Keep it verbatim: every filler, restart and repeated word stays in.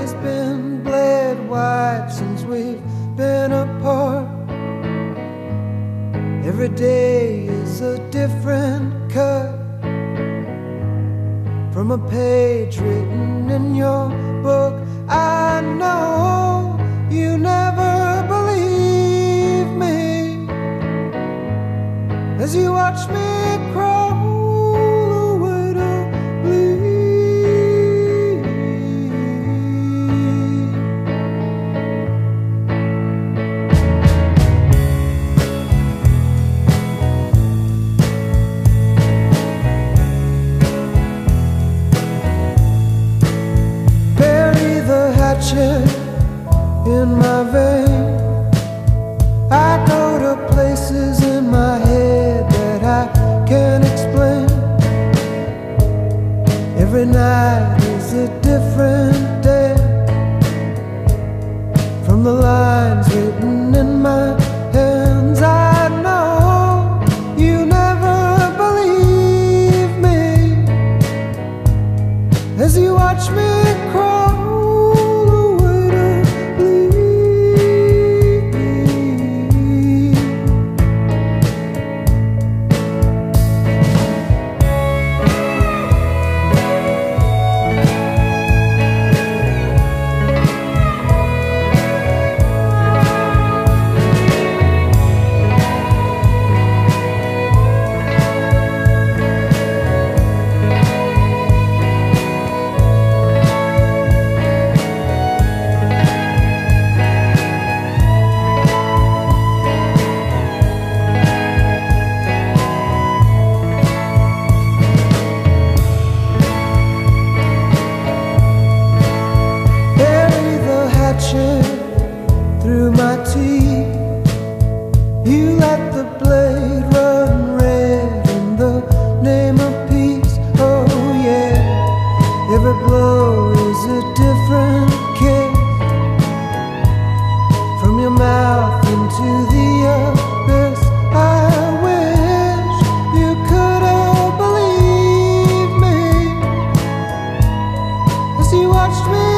body's been bled white since we've been apart. Every day is a different cut from a page written in your book. I know you never believe me as you watch me crawl away to bleed. Bury the hatchet in my vein. I go to places in my head that I can't explain. Every night is a different day from the lines written in my hands. I know you never believe me as you watch me crawl. Through my teeth, you let the blade run red in the name of peace. Oh yeah, every blow is a different kiss from your mouth into the abyss. I wish you could have believed me as you watched me